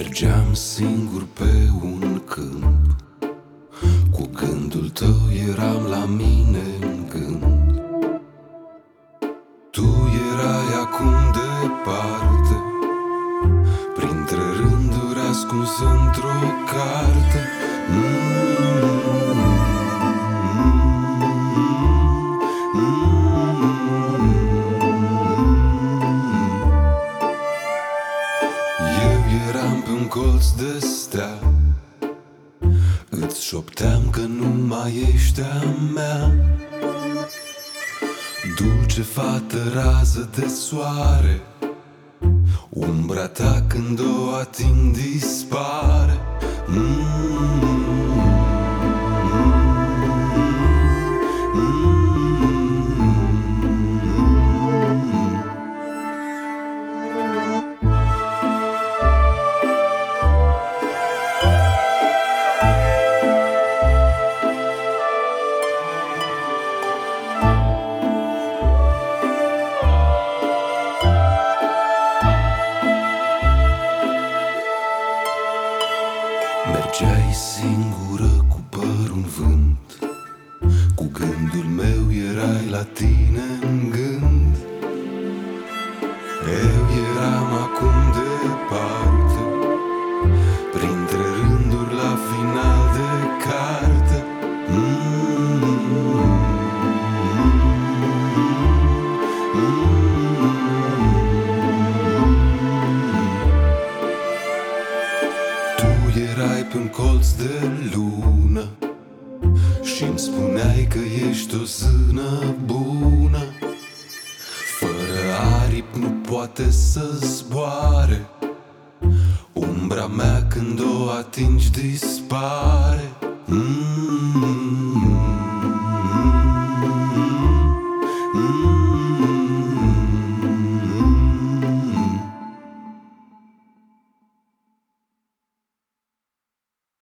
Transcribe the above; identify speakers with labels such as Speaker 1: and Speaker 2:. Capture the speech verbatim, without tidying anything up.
Speaker 1: Mergeam singur pe un câmp, cu gândul tău eram la mine în gând. Tu erai acum departe, printre rânduri ascuns într-o carte. Mm-hmm. Eram pe un colț de stea, îți șopteam că nu mai ești a mea. Dulce fată rază de soare, umbra ta când o ating dispare. Mm-hmm. Mergeai singură cu părul în vânt, cu gândul meu erai la tine în gând. Eu eram acum departe, printre rânduri la final de carte. Mm-hmm. Erai pe un colț de lună și-mi spuneai că ești o zână bună. Fără aripi nu poate să zboare, umbra mea când o atingi dispare. Mm-hmm.